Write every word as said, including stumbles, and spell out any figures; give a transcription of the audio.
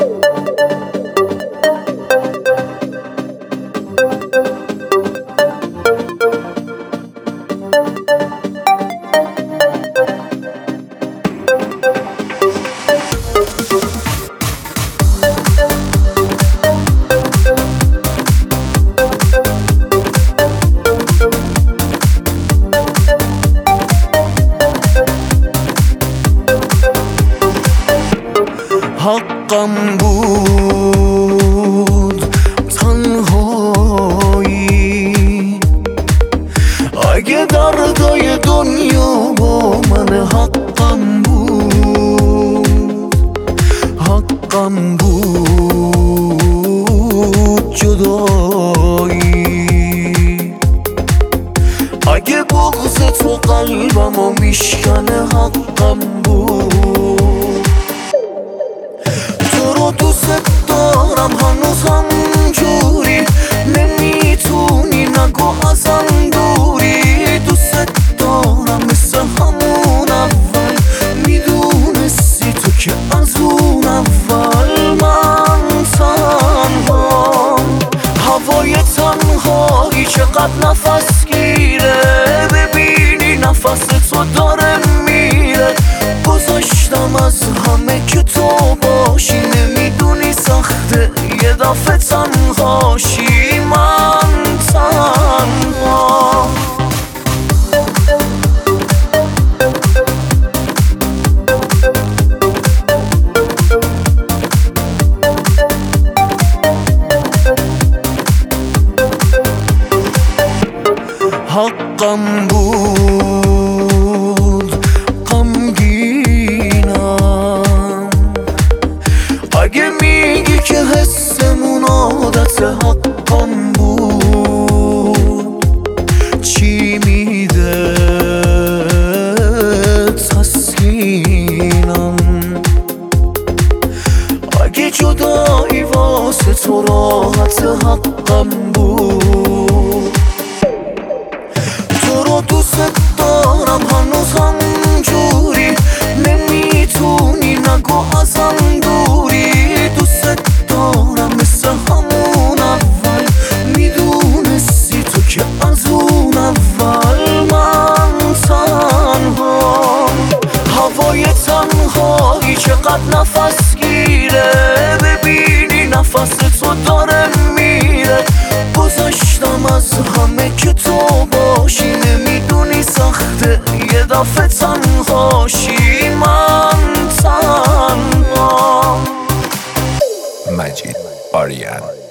حقم بود تنهایی، اگه دردای دنیا با من حقم بود، حقم بود جدایی، اگه بغض تو قلبمو میشکنه حقم بود. تو رو دوست دارم هنوز همونجوری، نمیتونی نگو ازم دوری. دوست دارم مثل همون اول، میدونستی تو که از اون اول من تنها. هوای تنهایی چقدر نفس گیره، ببینی نفس تو داره میره. گذاشتم از همه که تو باشی، نمیدونی سخته یه دفعه تنهاشی. من تنها حقم بود غمگینم، اگه میگی که حسمون عادت حقم بود. چی میده تسکینم، اگه جدایی واسه تو راحت حقم بود. تو رو دوست دارم هنوز همونجوری، نمیتونی نگو ازم دوری. دوست دارم مثل همون اول، میدونستی تو که از اون اول من تنها. هوای تنهایی چقدر نفس گیره، ببینی نفس تو داره میره. گذاشتم از همه که تو باشی، نمیدونی سخته یه دفعه تنهاشی. من تنها. مجید آریان.